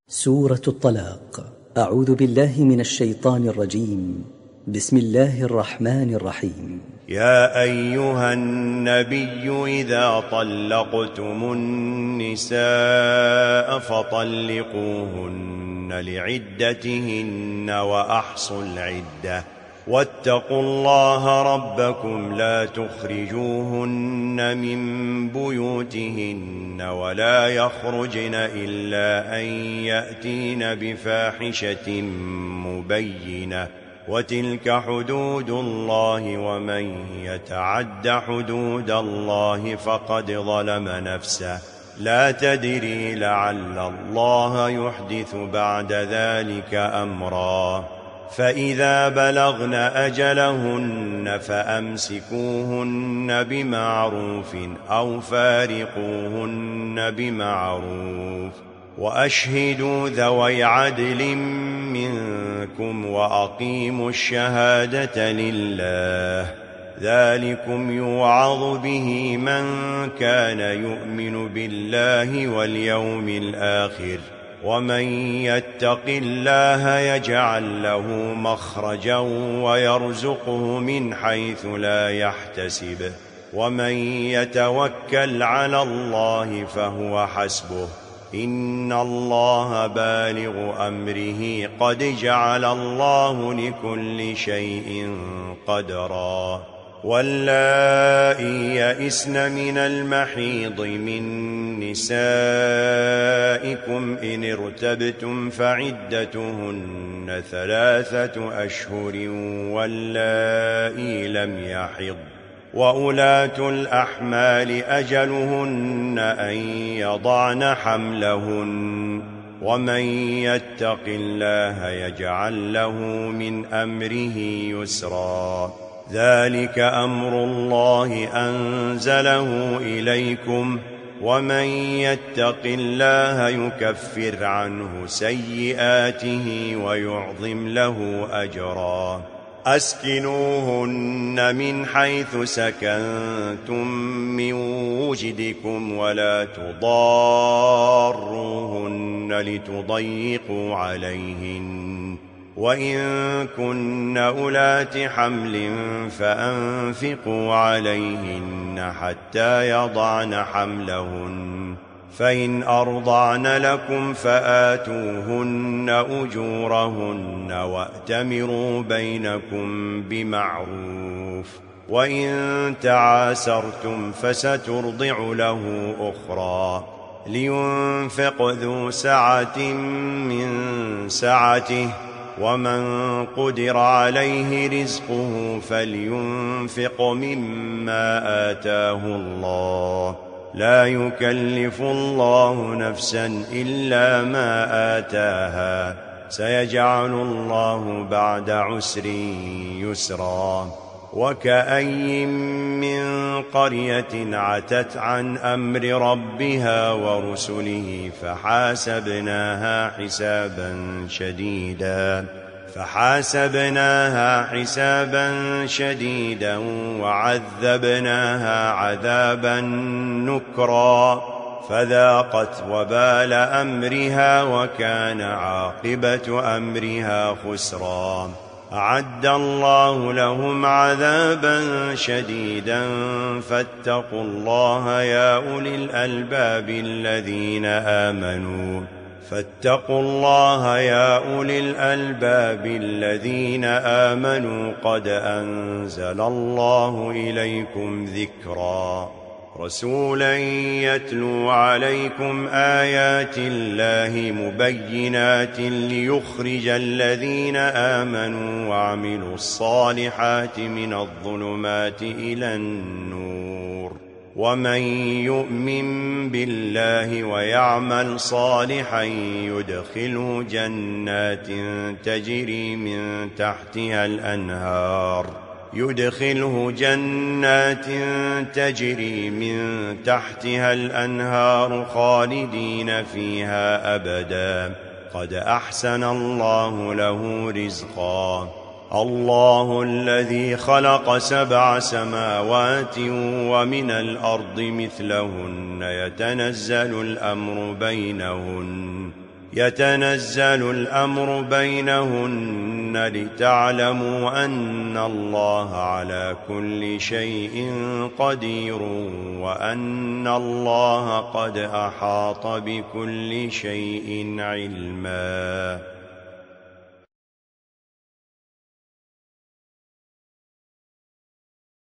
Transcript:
سورة الطلاق. أعوذ بالله من الشيطان الرجيم. بسم الله الرحمن الرحيم. يا أيها النبي إذا طلقتم النساء فطلقوهن لعدتهن وأحصوا العدة واتقوا الله ربكم لا تخرجوهن من بيوتهن ولا يخرجن إلا أن يأتين بفاحشة مبينة وتلك حدود الله ومن يتعد حدود الله فقد ظلم نفسه لا تدري لعل الله يحدث بعد ذلك أمرا فإذا بلغن أجلهن فأمسكوهن بمعروف أو فارقوهن بمعروف وأشهدوا ذوي عدل منكم وأقيموا الشهادة لله ذلكم يوعظ به من كان يؤمن بالله واليوم الآخر ومن يتق الله يجعل له مخرجا ويرزقه من حيث لا يحتسب ومن يتوكل على الله فهو حسبه إن الله بالغ أمره قد جعل الله لكل شيء قدرا واللائي يئسن من المحيض من نسائكم إن ارتبتم فعدتهن 3 أشهر واللائي لم يحض وأولاة الأحمال أجلهن أن يضعن حملهن ومن يتق الله يجعل له من أمره يسرا ذلك أمر الله أنزله إليكم ومن يتق الله يكفر عنه سيئاته ويعظم له أجرا أسكنوهن من حيث سكنتم من وجدكم ولا تضاروهن لتضيقوا عليهن وإن كن أولات حمل فأنفقوا عليهن حتى يضعن حملهن فإن أرضعن لكم فآتوهن أجورهن وأتمروا بينكم بمعروف وإن تعاسرتم فسترضع له أخرى لينفق ذو سعة من سعته ومن قدر عليه رزقه فلينفق مما آتاه الله لا يكلف الله نفسا إلا ما آتاها سيجعل الله بعد عسر يسرا وكأي من قرية عتت عن أمر ربها ورسله فحاسبناها حسابا شديدا وعذبناها عذابا نكرا فذاقت وبال أمرها وكان عاقبة أمرها خسرا أعد الله لهم عذابا شديدا فاتقوا الله يا أولي الألباب الذين آمنوا قد أنزل الله إليكم ذكرا رسولا يتلو عليكم آيات الله مبينات ليخرج الذين آمنوا وعملوا الصالحات من الظلمات إلى النور ومن يؤمن بالله ويعمل صالحا يدخله جنات تجري من تحتها الأنهار خالدين فيها أبدا قد أحسن الله له رزقا الله الذي خلق 7 سماوات ومن الأرض مثلهن يتنزل الأمر بينهن يتنزل الأمر بينهن لتعلموا أن الله على كل شيء قدير وأن الله قد أحاط بكل شيء علما